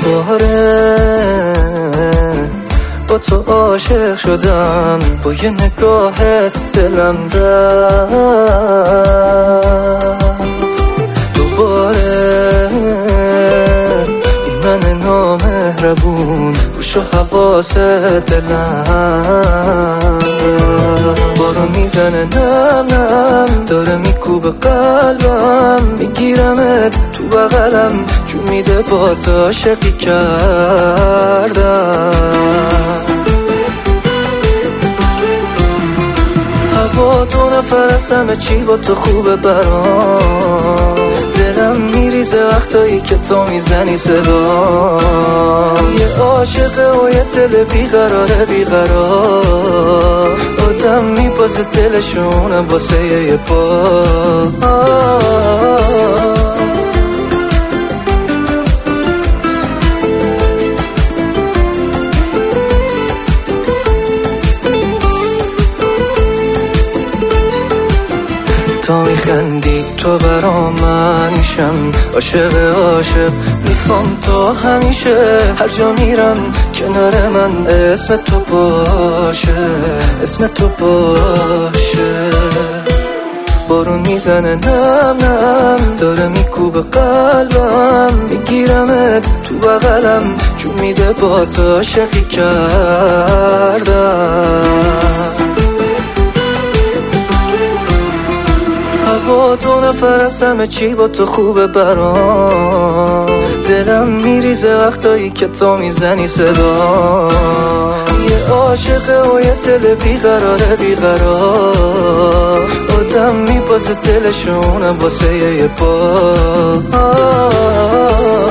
دوباره با تو عاشق شدم، با یه نگاهت دلم رفت. دوباره این من نامهربون، گوش و حواس دلم بارون میزنه نم نم، داره میکوبه قلبم، میگیرمت تو بغلم، جون میده با تو عاشقی کردم. هوا دو نفر از همه چی با تو خوبه برام، دلم میریزه وقتایی که تو میزنی صدا. یه عاشقه و یه دل بیقراره بیقرار، آدم میبازه دلشونه واسه یه پا. تا میخندی تو برا من میشم عاشق عاشق، میخوام تو همیشه هر جا میرم کنار من اسم تو باشه، اسم تو باشه. بارون میزنه نم نم، داره میکوبه قلبم، میگیرمت تو بغلم، جون میده با تو عاشقی کردم. هوا دو نفر از همه چی با تو خوبه برام، دلم میریزه وقتایی که تو میزنی صدا. یه عاشقه و یه دل بیقراره بیقرار، آدم میبازه دلشونه واسه یه پا.